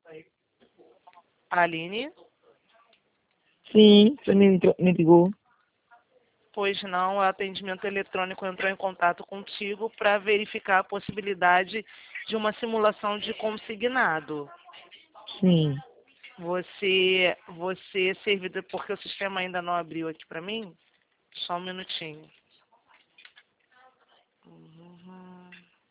Aline? Sim, você me ligou. Pois não, o atendimento eletrônico entrou em contato contigo para verificar a possibilidade de uma simulação de consignado. Sim. Você servidor, porque o sistema ainda não abriu aqui para mim? Só um minutinho. Uhum.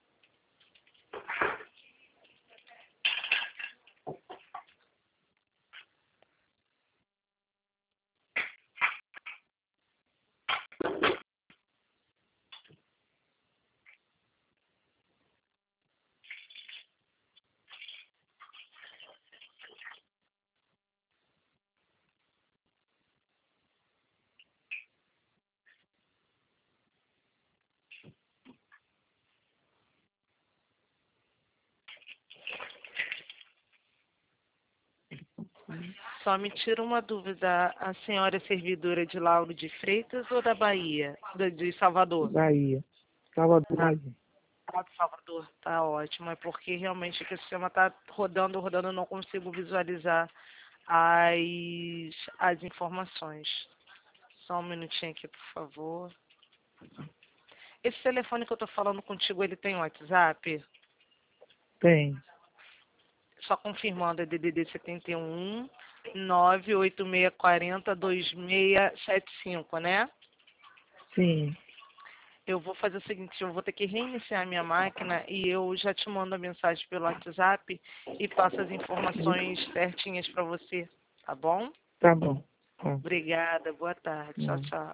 Só me tira uma dúvida, a senhora é servidora de Lauro de Freitas ou da Bahia? De Salvador? Bahia. Salvador, Ah, Bahia. de Salvador, tá ótimo. É porque realmente aqui o sistema tá rodando, eu não consigo visualizar as informações. Só um minutinho aqui, por favor. Esse telefone que eu tô falando contigo, ele tem WhatsApp? Tem. Só confirmando, é DDD 71 98640 2675, né? Sim. Eu vou fazer o seguinte, eu vou ter que reiniciar a minha máquina e eu já te mando a mensagem pelo WhatsApp e passo as informações certinhas para você, tá bom? Tá bom. Tá. Obrigada, boa tarde. Tchau, tchau.